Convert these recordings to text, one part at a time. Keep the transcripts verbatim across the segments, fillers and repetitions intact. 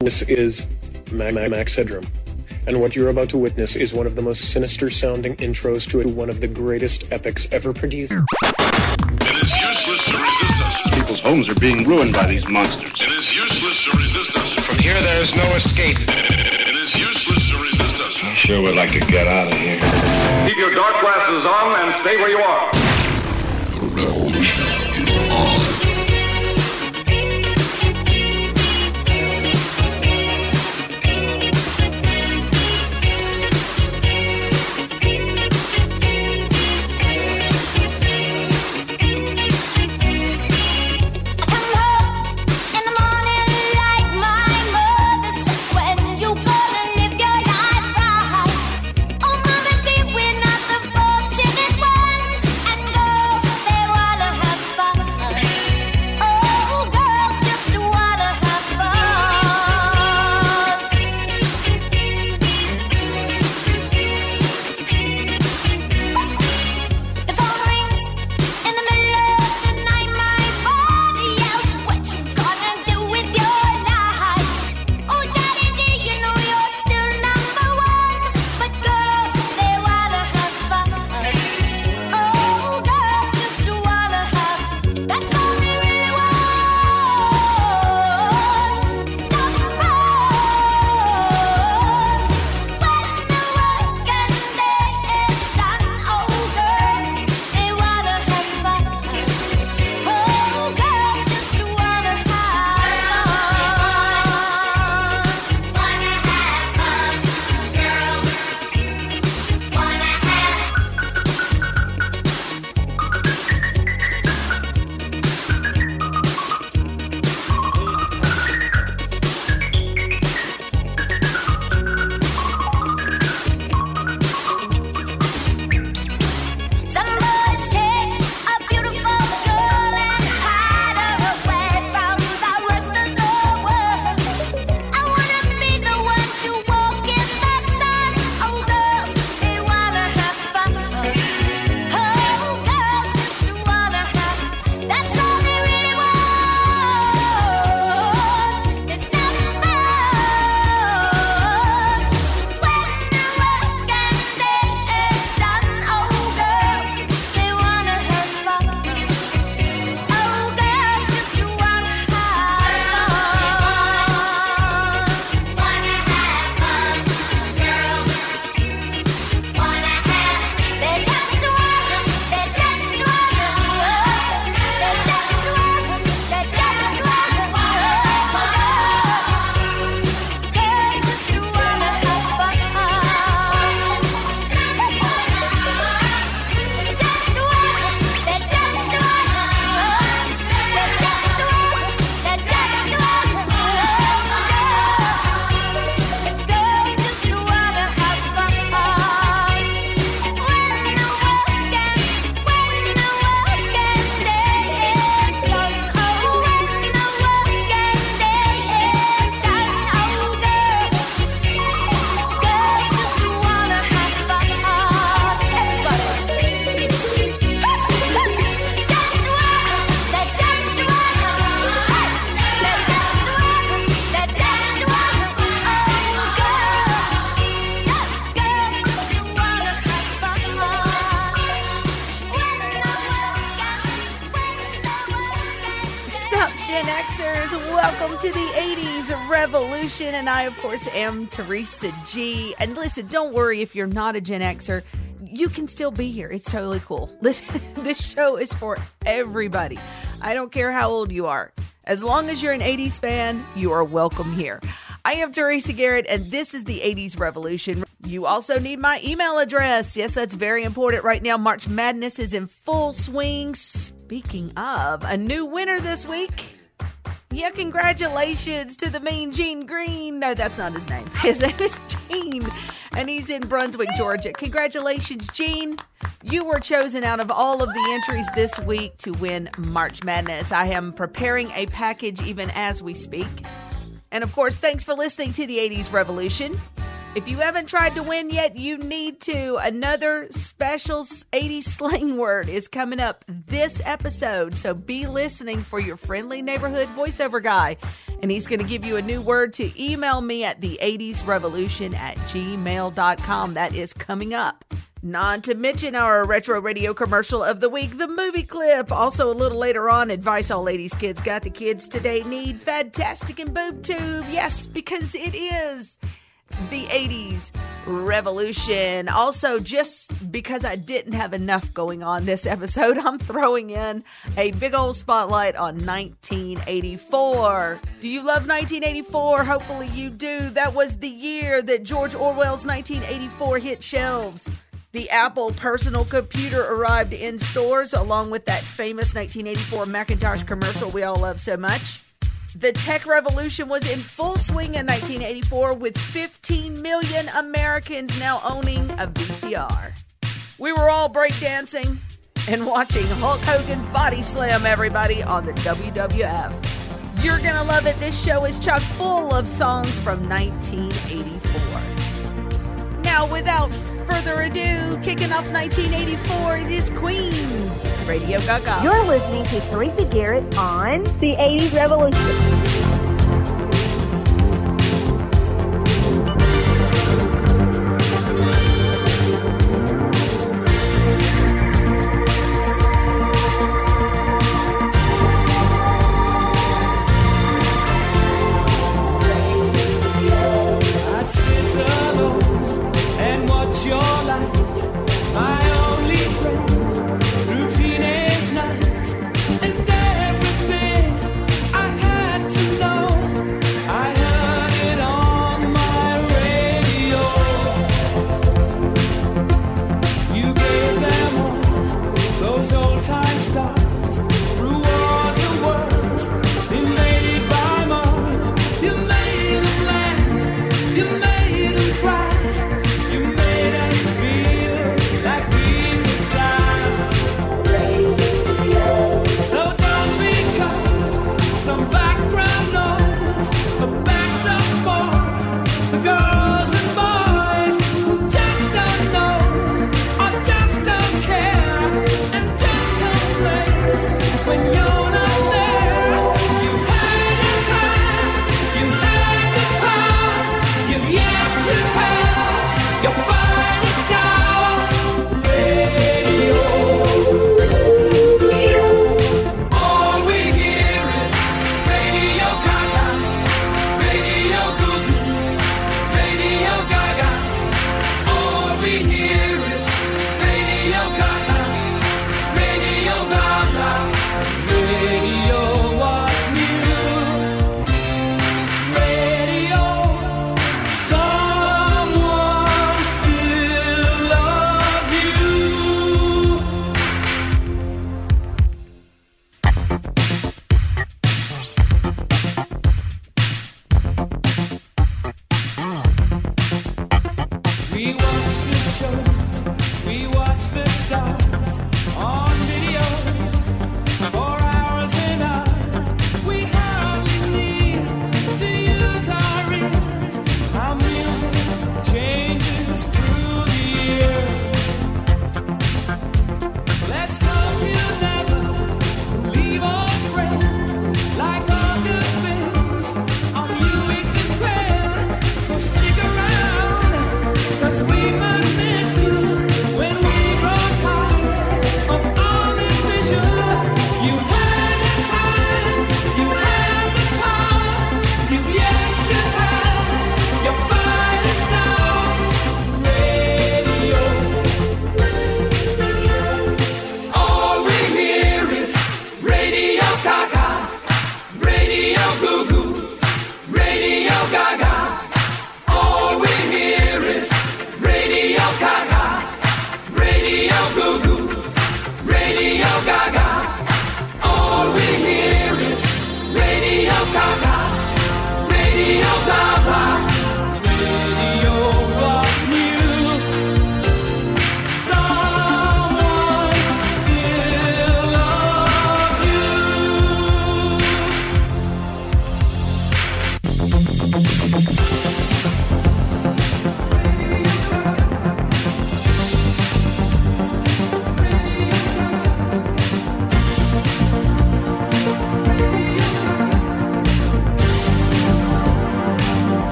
This is Max Headroom, and what you're about to witness is one of the most sinister-sounding intros to one of the greatest epics ever produced. It is useless to resist us. People's homes are being ruined by these monsters. It is useless to resist us. From here, there is no escape. It is useless to resist us. I sure would like to get out of here. Keep your dark glasses on and stay where you are. The revolution is on. Welcome to the eighties Revolution, and I, of course, am Teresa G. And listen, don't worry if you're not a Gen Xer. You can still be here. It's totally cool. Listen, this show is for everybody. I don't care how old you are. As long as you're an eighties fan, you are welcome here. I am Teresa Garrett, and this is the eighties Revolution. You also need my email address. Yes, that's very important right now. March Madness is in full swing. Speaking of, a new winner this week. Yeah, congratulations to the mean Gene Green. No, that's not his name. His name is Gene, and he's in Brunswick, Georgia. Congratulations, Gene. You were chosen out of all of the entries this week to win March Madness. I am preparing a package even as we speak. And of course, thanks for listening to the eighties Revolution. If you haven't tried to win yet, you need to. Another special eighties slang word is coming up this episode, so be listening for your friendly neighborhood voiceover guy. And he's going to give you a new word to email me at the eighties revolution at gmail dot com. That is coming up. Not to mention our retro radio commercial of the week, the movie clip. Also a little later on, advice all ladies kids got the kids today need. Fantastic and Boob Tube. Yes, because it is the eighties revolution. Also, just because I didn't have enough going on this episode, I'm throwing in a big old spotlight on nineteen eighty-four. Do you love nineteen eighty-four? Hopefully you do. That was the year that George Orwell's nineteen eighty-four hit shelves. The Apple personal computer arrived in stores along with that famous nineteen eighty-four Macintosh commercial we all love so much. The tech revolution was in full swing in nineteen eighty-four with fifteen million Americans now owning a V C R. We were all breakdancing and watching Hulk Hogan body slam everybody on the W W F. You're going to love it. This show is chock full of songs from nineteen eighty-four. Now, without further ado, kicking off nineteen eighty-four, it is Queen, Radio Gaga. You're listening to Teresa Garrett on the eighties Revolution. Teenage nights and everything I had to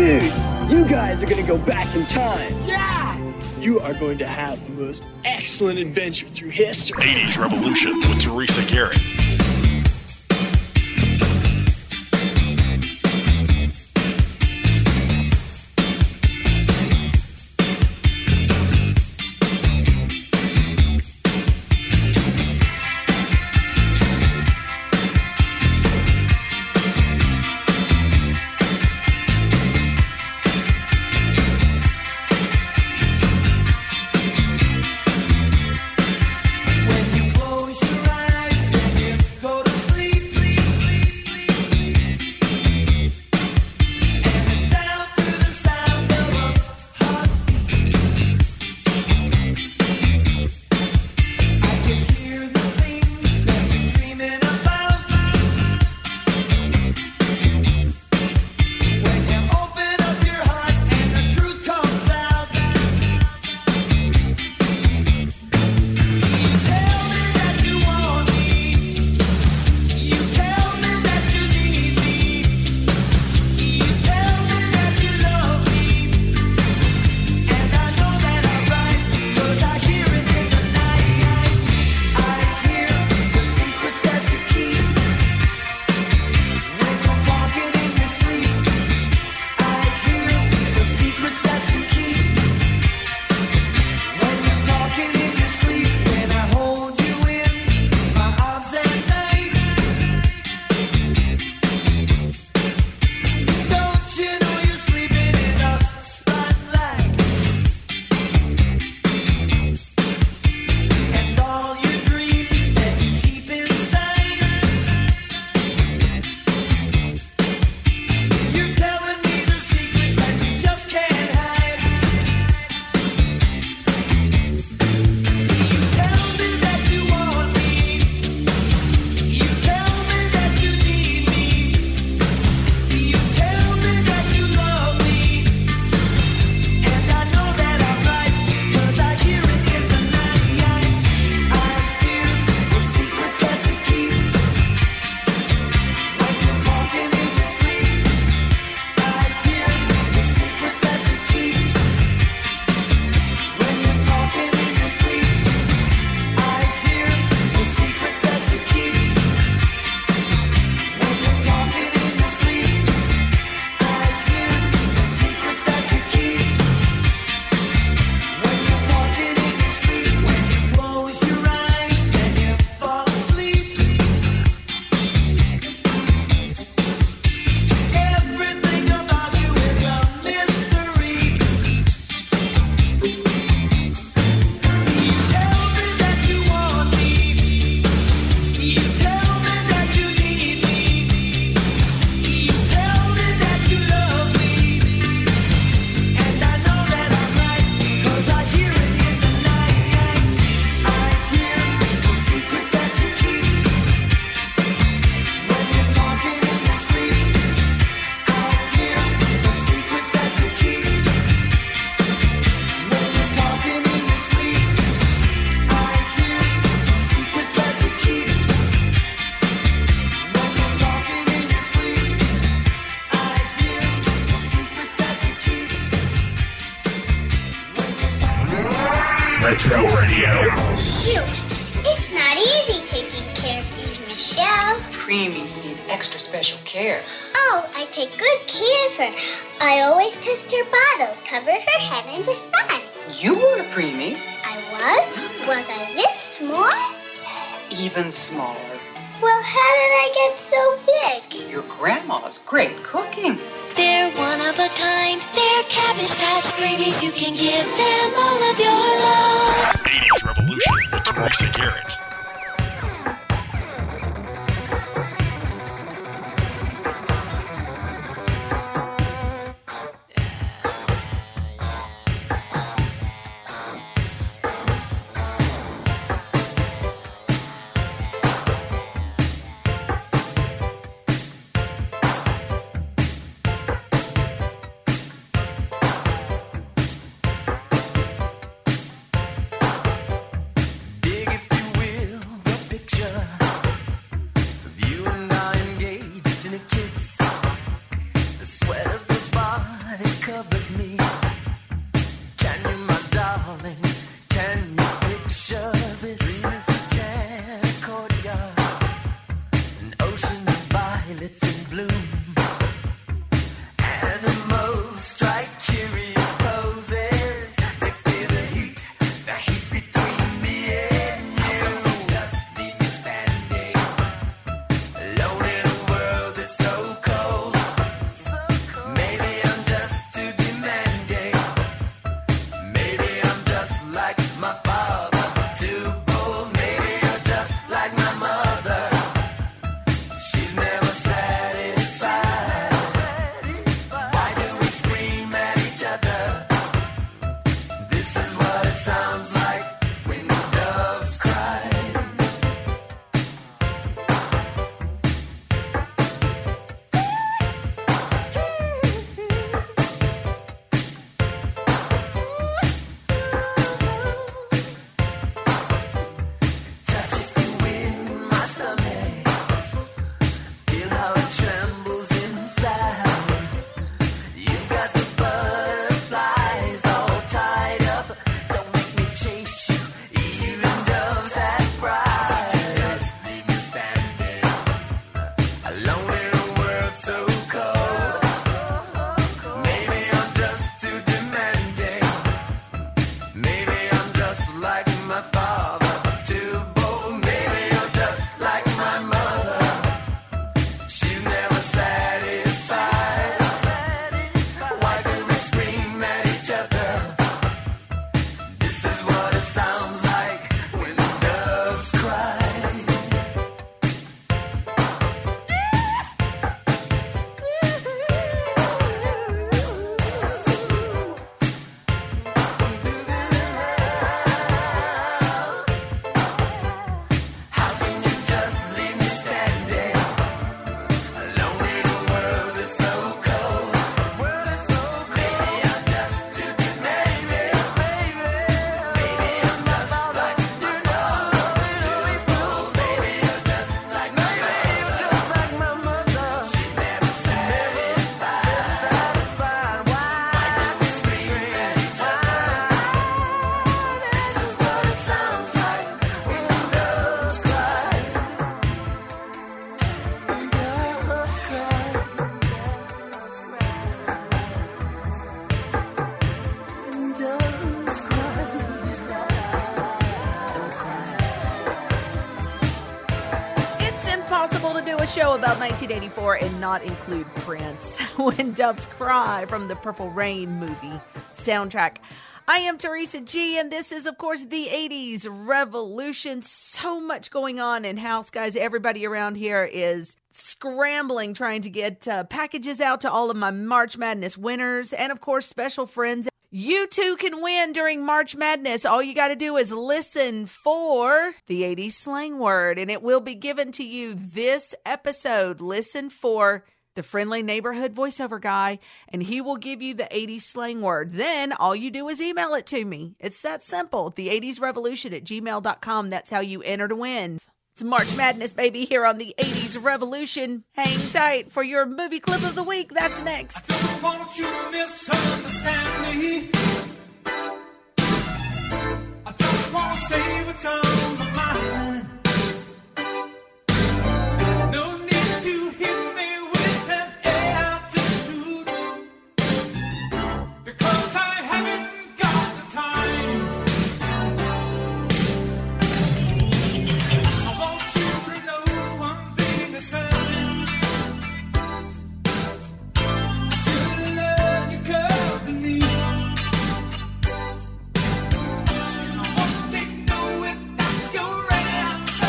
Dudes, you guys are going to go back in time. Yeah! You are going to have the most excellent adventure through history. eighties Revolution with Teresa Garrett. Retro Radio. Shoot, it's not easy taking care of these, Michelle. Preemies need extra special care. Oh, I take good care of her. I always test her bottle, cover her head in the sun. You were a preemie. I was? Was I this small? Even smaller. Well, how did I get so big? Your grandma's great cooking. They're one of a kind. They're Cabbage Patch Preemies. You can give them all of your love. eighties Revolution with Teresa Garrett. Dig if you will. violets in bloom. Animals strike curious poses. They feel the heat, the heat between me and you. Just leave me standing, alone in a world that's so cold. Maybe I'm just too demanding. Maybe I'm just like my father, too bold. Maybe you're just like my mother. She's never satisfied. Why do we scream at each other? This is what it sounds like when the doves cry. Touch it in my stomach. Feel how it trembles inside. You've got the butterflies all tied up. Don't make me chase you, even doves that cry. Just leave me standing, alone in a world so cold. Maybe I'm just too demanding. Maybe I'm just like my father, too bold. Maybe you're just like my mother. She's never satisfied. Why do we scream at each other? This is what it sounds like when the doves cry. How can you just leave me standing, alone in a world that's so cold? Maybe I'm just too demanding. Maybe I'm just like my mother, too bold. Maybe you're just like my mother. She's never satisfied. Why do we scream at each other? This is what it sounds like when the doves cry. Doves cry. Doves cry. Don't cry. It's impossible to do a show about nineteen eighty-four and not include Prince. When Doves Cry from the Purple Rain movie soundtrack. I am Teresa G, and this is, of course, the eighties Revolution. So much going on in house, guys. Everybody around here is scrambling, trying to get uh, packages out to all of my March Madness winners, and, of course, special friends. You too can win during March Madness. All you got to do is listen for the eighties slang word, and it will be given to you this episode. Listen for the friendly neighborhood voiceover guy, and he will give you the eighties slang word. Then all you do is email it to me. It's that simple. The eighties revolution at gmail dot com. That's how you enter to win. It's March Madness, baby, here on the eighties Revolution. Hang tight for your movie clip of the week. That's next. Don't want you to misunderstand me. I just want to say what's on my mind. No need to hit me with an attitude, because I haven't got the time. I want you to know one thing is certain. I should love you company. I won't take no if that's your answer.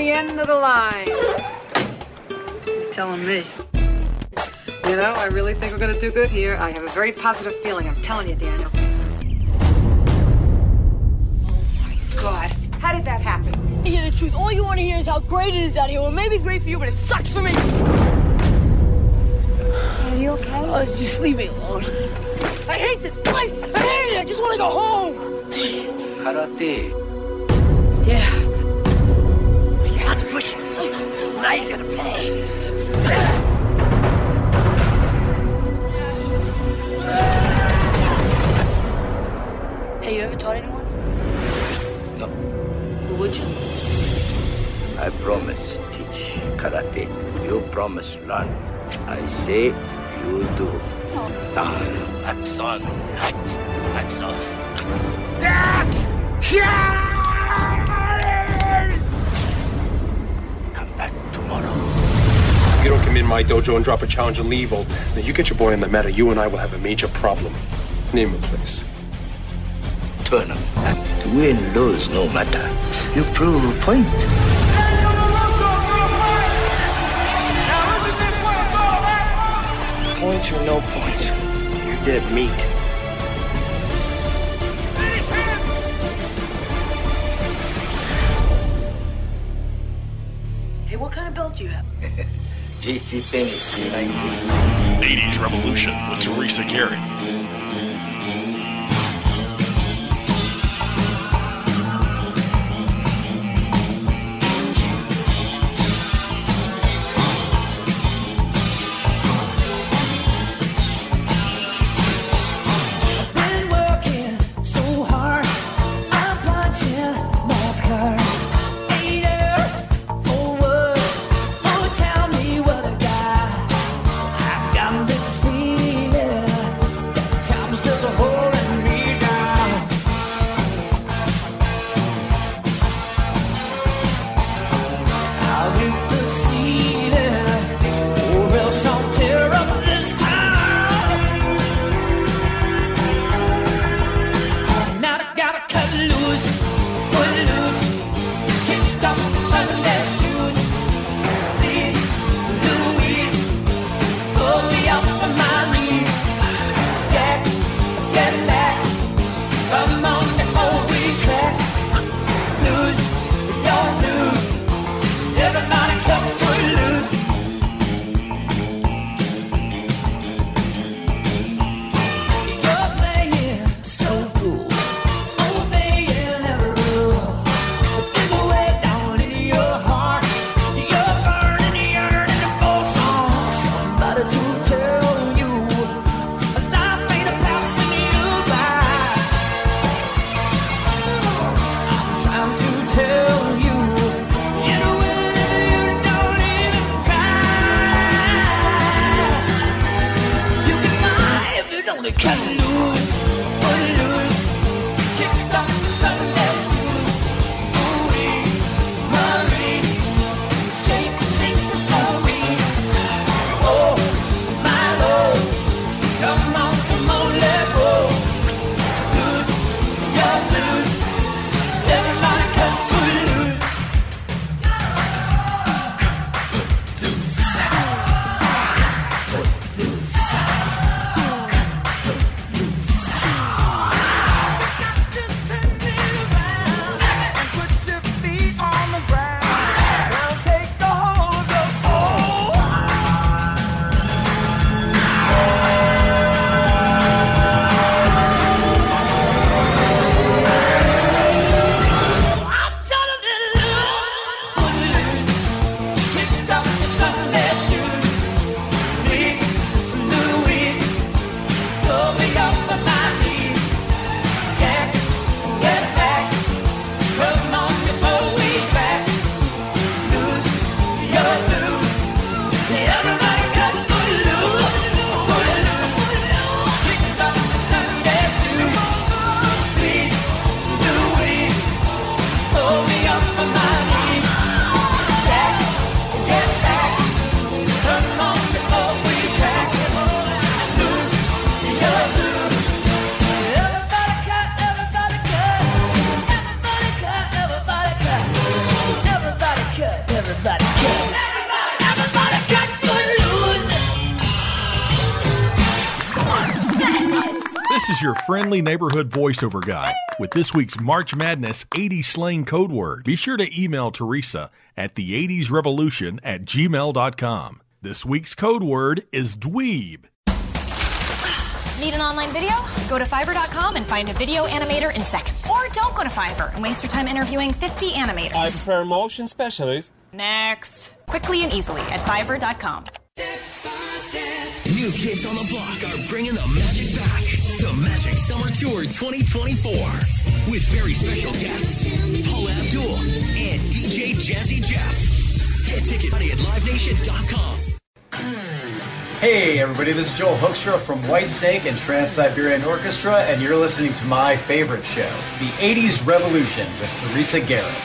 the end of the line. You're telling me. You know, I really think we're going to do good here. I have a very positive feeling. I'm telling you, Daniel. Oh, my God. How did that happen? You hear the truth. All you want to hear is how great it is out here. Well, it may be great for you, but it sucks for me. Are you okay? Oh, just leave me alone. I hate this place. I hate it. I just want to go home. Karate. Yeah. Yeah, that's pushing. Now you're going to pay. Hey, you ever taught anyone? No. Well, would you? I promise teach karate. You promise learn. I say you do. Down, action, act, action. Come back tomorrow. If you don't come in my dojo and drop a challenge and leave, old man, then you get your boy on the mat, you and I will have a major problem. Name a place. Tournament. Win, lose, no matter. You prove a point. Points or no points, you're dead meat. Hey, what kind of belt do you have? J C Penney, nineteen. eighties Revolution with Teresa Garrett. Been working so hard, I'm punching my card. Eight hours for work. Oh, tell me what I got. I got this feeling This is your friendly neighborhood voiceover guy with this week's March Madness eighties slang code word. Be sure to email Teresa at the eighties revolution at gmail dot com. This week's code word is dweeb. Need an online video? Go to Fiverr dot com and find a video animator in seconds. Or don't go to Fiverr and waste your time interviewing fifty animators. I prefer a motion specialist. Next. Quickly and easily at Fiverr dot com. New Kids on the Block are bringing the magic back. The Magic Summer Tour twenty twenty-four. With very special guests, Paula Abdul and D J Jazzy Jeff. Get tickets at live nation dot com. Hey everybody, this is Joel Hoekstra from Whitesnake and Trans-Siberian Orchestra, and you're listening to my favorite show, The eighties Revolution with Teresa Garrett.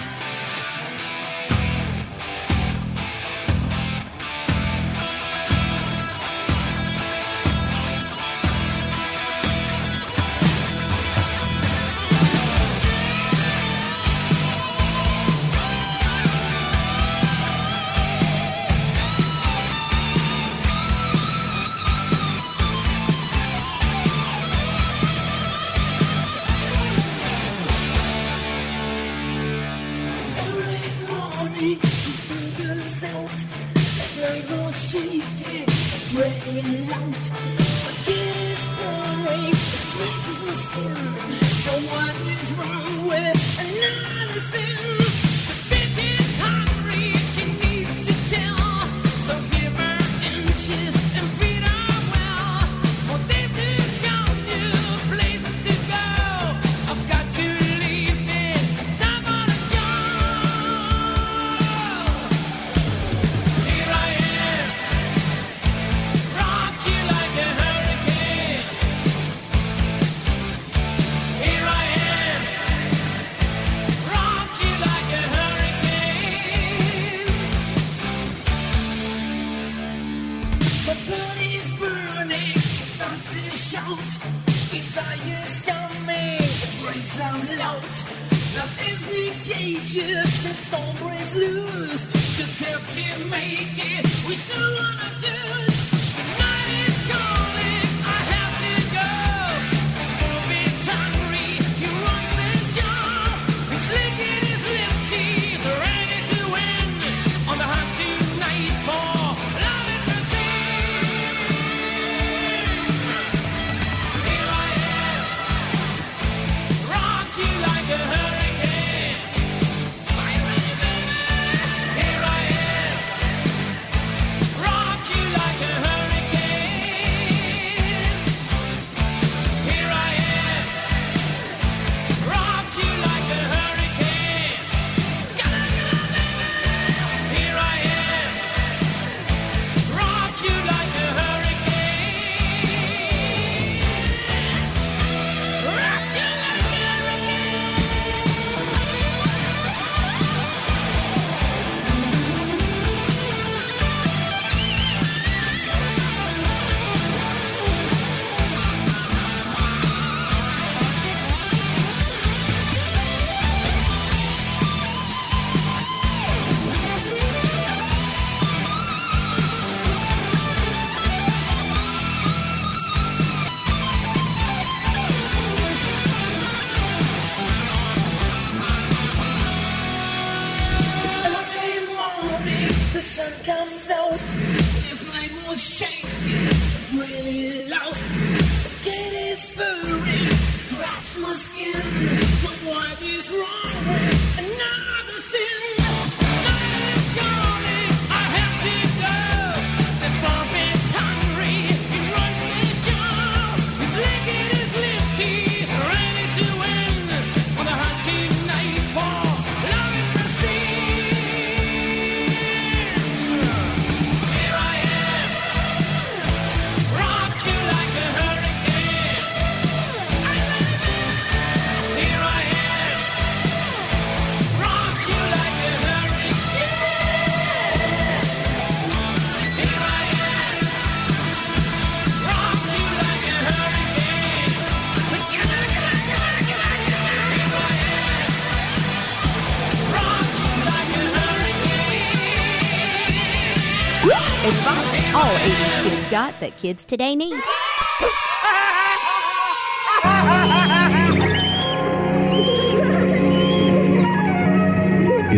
Advice all eighties kids got that kids today need.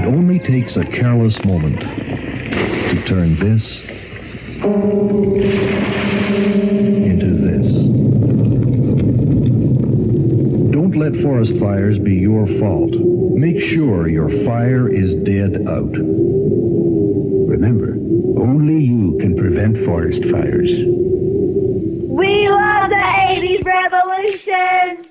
It only takes a careless moment to turn this into this. Don't let forest fires be your fault. Make sure your fire is dead out. Remember, only you can prevent forest fires. We love the eighties revolution!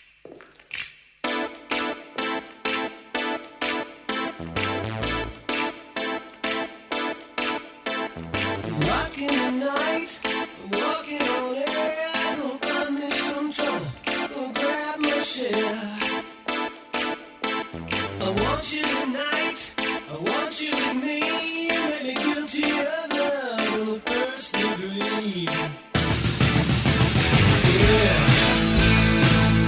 Rocking the night, walking on air, gonna find me some trouble, gonna grab my share. I want you tonight, I want you with me, make me guilty of love on the first degree. Yeah.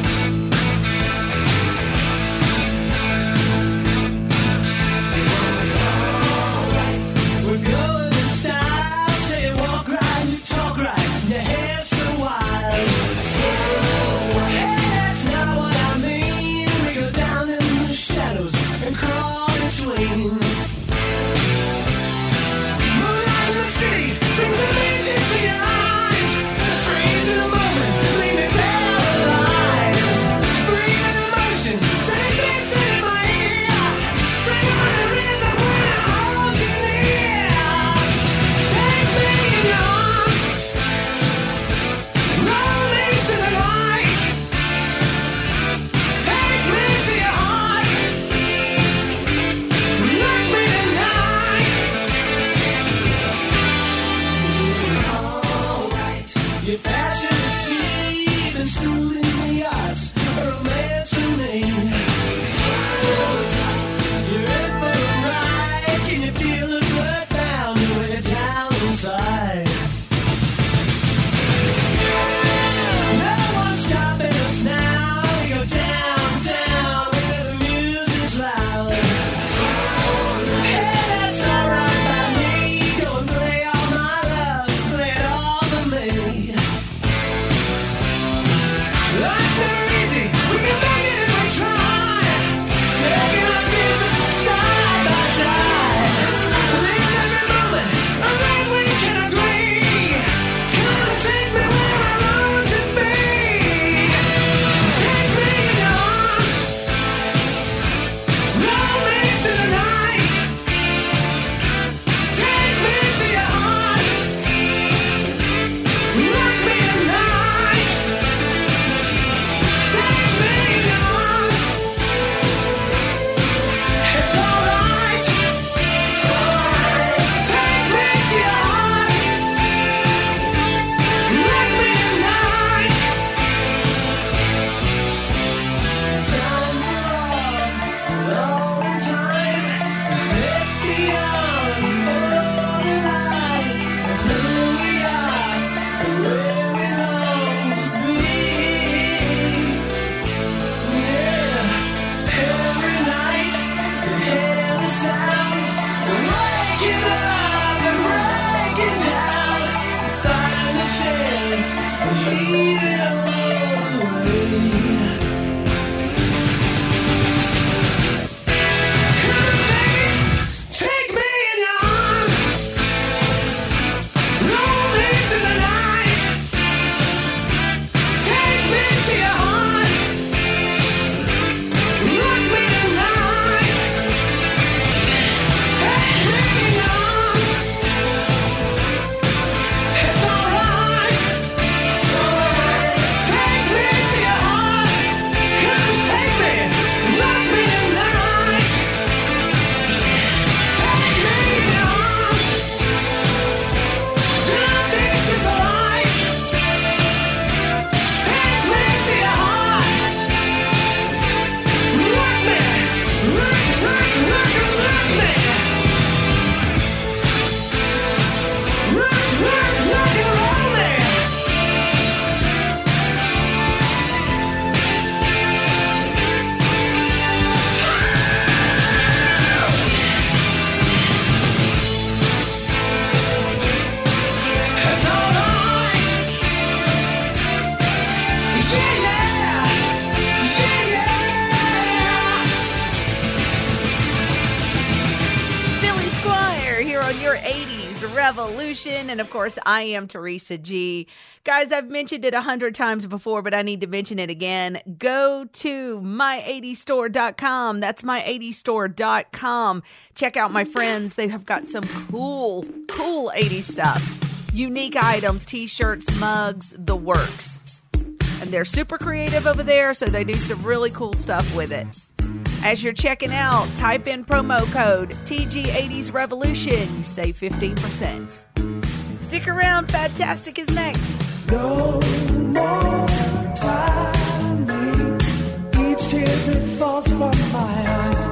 Revolution. And of course, I am Teresa G. Guys, I've mentioned it a hundred times before, but I need to mention it again. Go to my eighties store dot com. That's my eighties store dot com. Check out my friends. They have got some cool, cool eighties stuff. Unique items, t-shirts, mugs, the works. And they're super creative over there, so they do some really cool stuff with it. As you're checking out, type in promo code T G eighties Revolution. You save fifteen percent. Stick around. Fantastic is next. No more timing. Each tear that falls from my eyes.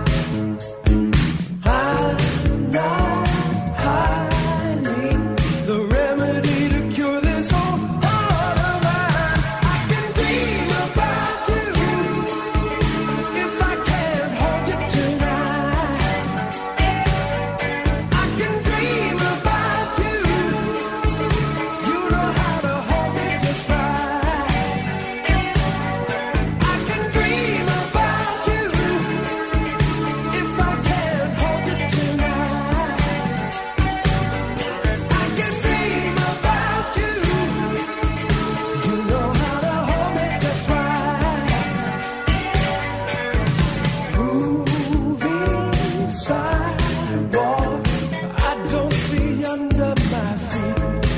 I'm not hiding the remedy to cure this whole heart of mine. I can dream about you if I can't hold you tonight. I can dream about you. You know how to hold me just right. I can dream about you if I can't hold you tonight. I can dream about you. You know how to hold me just right. Moving sidewalk, I don't see under my feet.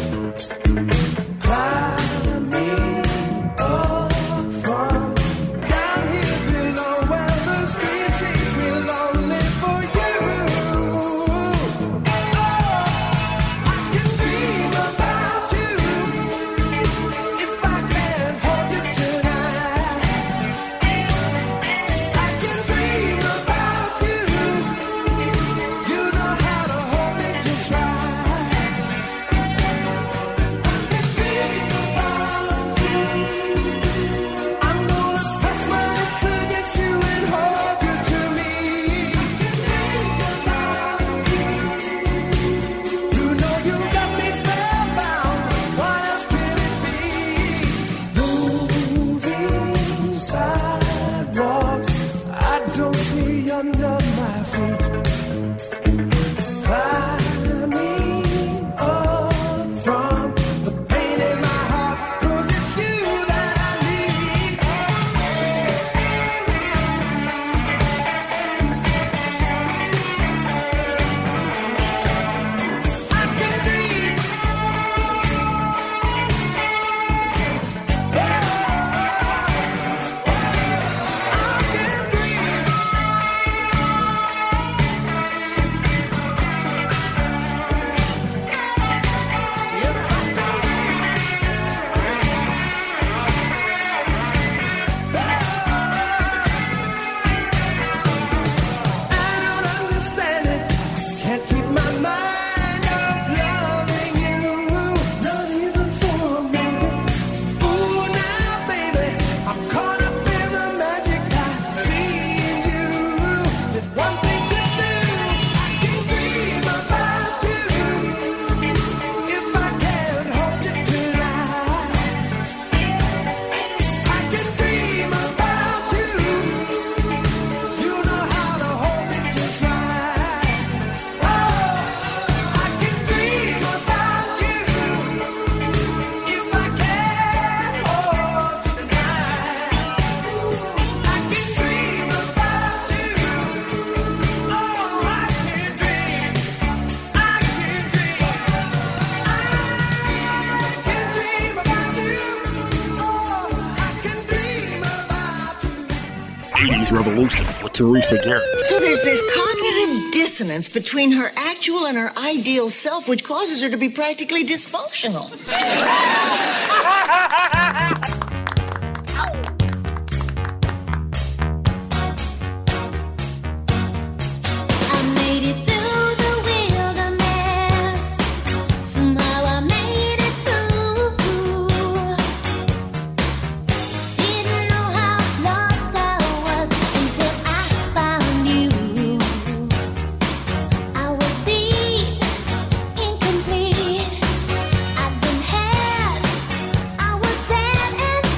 Climbing up from down here below where the street sees me lonely for you. Oh, I can dream about you if I can't hold you tonight. I can dream about you. You know how to hold me just right. I can dream about you. I'm gonna press my lips against you and hold you to me. You know you got me spellbound. What else can it be? Moving sidewalks, I don't see under my feet. Climbing up from the pain in my heart, 'cause it's you that I need. I can dream. I don't understand it. Can't keep my mind off loving you, not even for a minute. Ooh, now, baby, I'm caught up in the magic I see in you. There's one thing to do. I can dream about you if I can't hold you tonight. I can dream about you. You know how to hold me just right. Oh, I can dream about you if I can't hold you tonight. I can dream about you. Oh, I can dream. I can dream. I can dream about you. Oh, I can dream about you. eighties Revolution with Teresa Garrett. So there's this cognitive dissonance between her actual and her ideal self, which causes her to be practically dysfunctional. I made it through the wilderness. Somehow I made it through. Didn't know how lost I was until I found you. I was beat, incomplete. I'd been had. I was sad and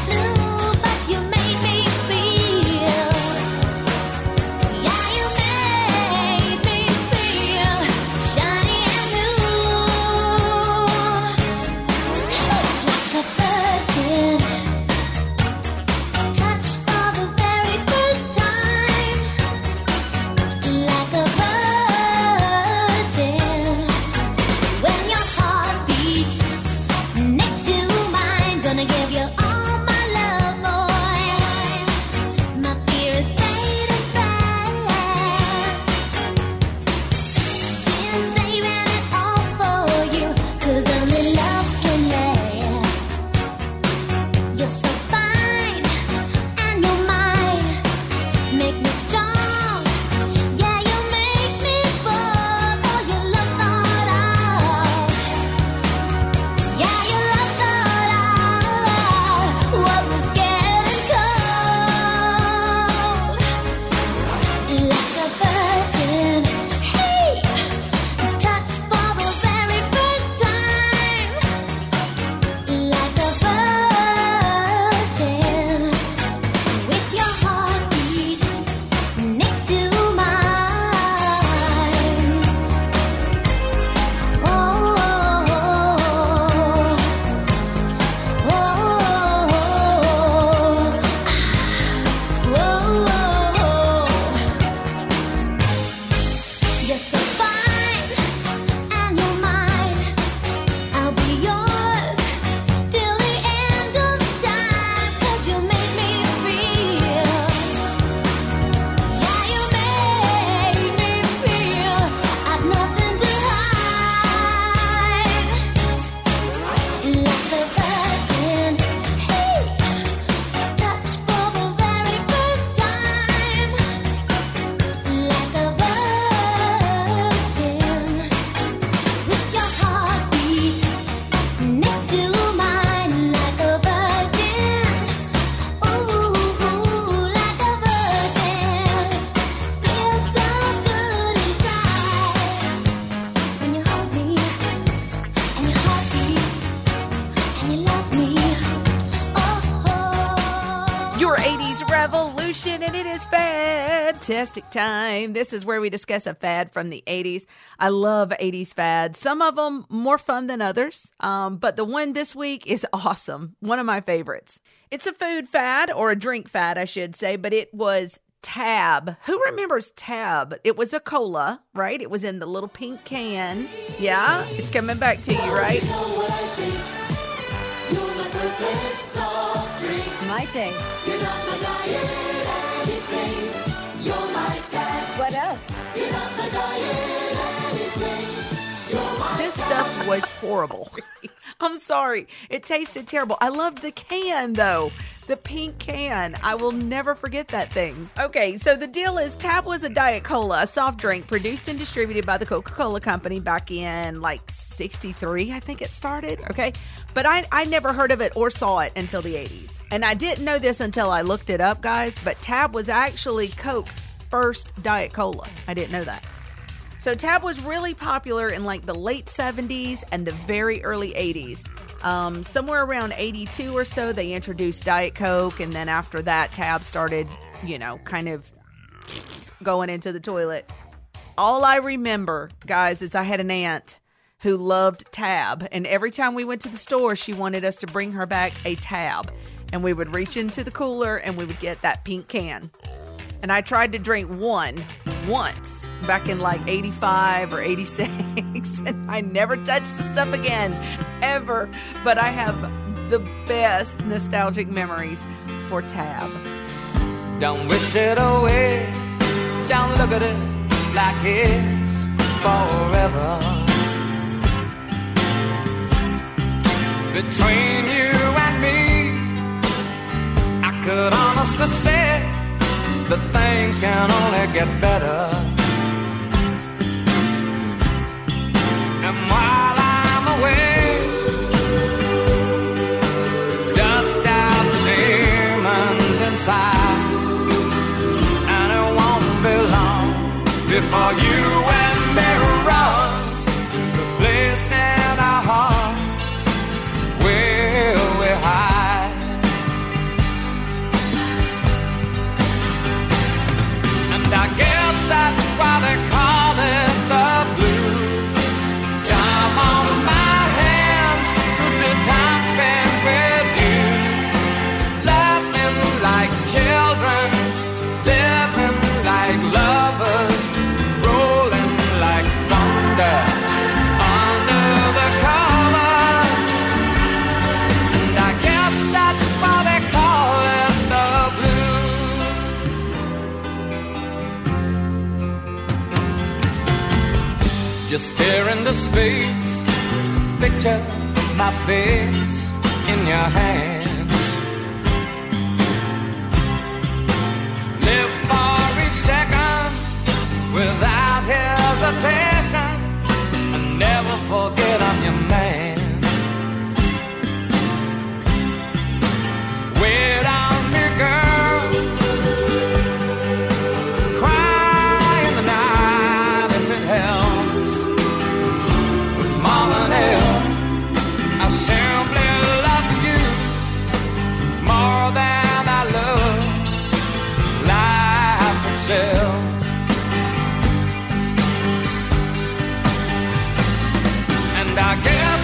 Revolution, and it is fantastic time. This is where we discuss a fad from the eighties. I love eighties fads. Some of them more fun than others, um, but the one this week is awesome. One of my favorites. It's a food fad, or a drink fad, I should say, but it was Tab. Who remembers Tab? It was a cola, right? It was in the little pink can. Yeah, it's coming back to you, right? My taste. Get on the diet, anything. You're my Tab. What else? Get on the diet, anything. You're my This stuff was horrible. I'm sorry. It tasted terrible. I loved the can, though. The pink can. I will never forget that thing. Okay, so the deal is Tab was a Diet Cola, a soft drink produced and distributed by the Coca-Cola Company back in like sixty-three, I think it started. Okay, but I, I never heard of it or saw it until the eighties. And I didn't know this until I looked it up, guys, but Tab was actually Coke's first Diet Cola. I didn't know that. So Tab was really popular in like the late seventies and the very early eighties. Um, somewhere around eighty-two or so, they introduced Diet Coke. And then after that, Tab started, you know, kind of going into the toilet. All I remember, guys, is I had an aunt who loved Tab. And every time we went to the store, she wanted us to bring her back a Tab. And we would reach into the cooler and we would get that pink can. And I tried to drink one once back in like eighty-five or eighty-six. And I never touched the stuff again, ever. But I have the best nostalgic memories for Tab. Don't wish it away. Don't look at it like it's forever. Between you and me, I could honestly say that things can only get better. And while I'm away, dust out the demons inside, and it won't be long before you and me run to the place in our hearts where we hide. And I guess that's why they call it the blues. Time on my hands, good time spent with you. Laughing like children, living like lovers, rolling like thunder under the covers. And I guess that's why they call it the blues. Just stare into space, picture my face in your hands. Live for each second without hesitation, and never forget I'm your man. Wait on me, girl. Cry in the night if it helps. More than ever, I simply love you more than I love life itself. And I guess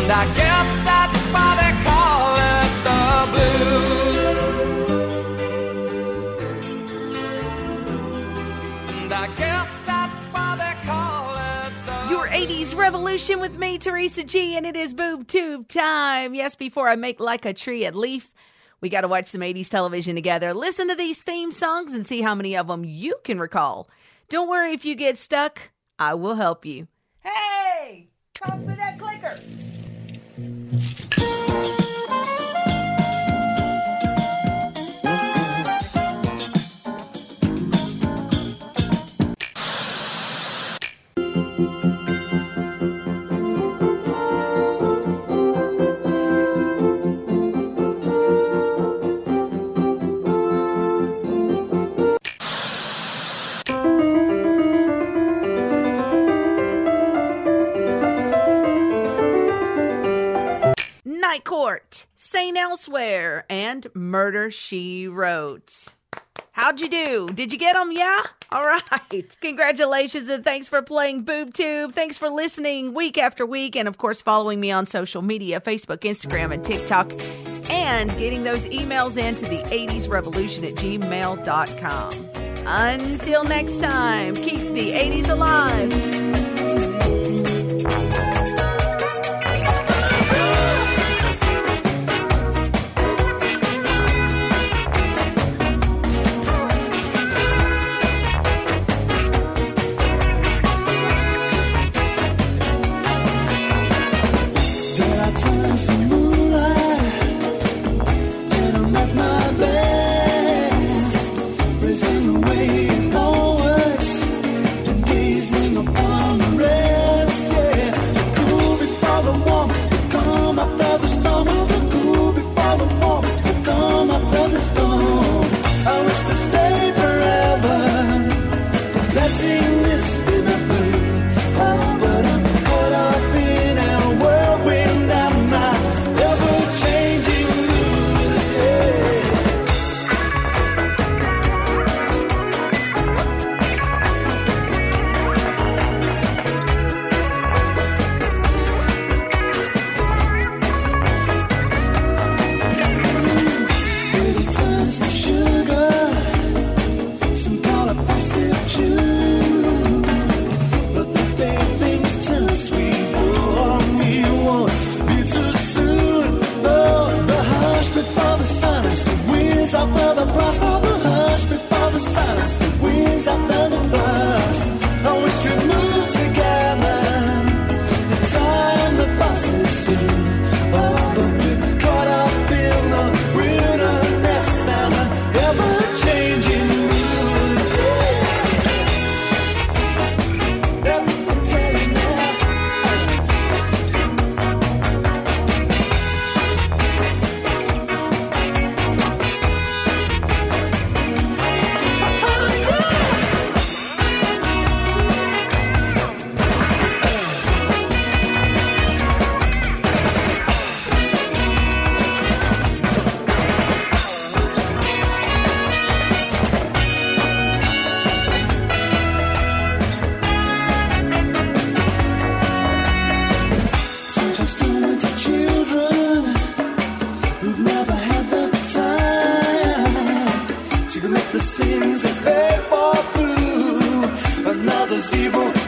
And I guess that's why they call it the blues. And I guess that's why they call it the Your eighties Revolution with me, Teresa G, and it is Boob Tube time. Yes, before I make like a tree at leaf, we got to watch some eighties television together. Listen to these theme songs and see how many of them you can recall. Don't worry if you get stuck. I will help you. Hey, toss me that clicker. Night Court, Saint Elsewhere, and Murder, She Wrote. How'd you do? Did you get them? Yeah? All right. Congratulations and thanks for playing BoobTube. Thanks for listening week after week and, of course, following me on social media, Facebook, Instagram, and TikTok, and getting those emails into the eighties revolution at gmail dot com. Until next time, keep the eighties alive. The sins that they fall through, another zero.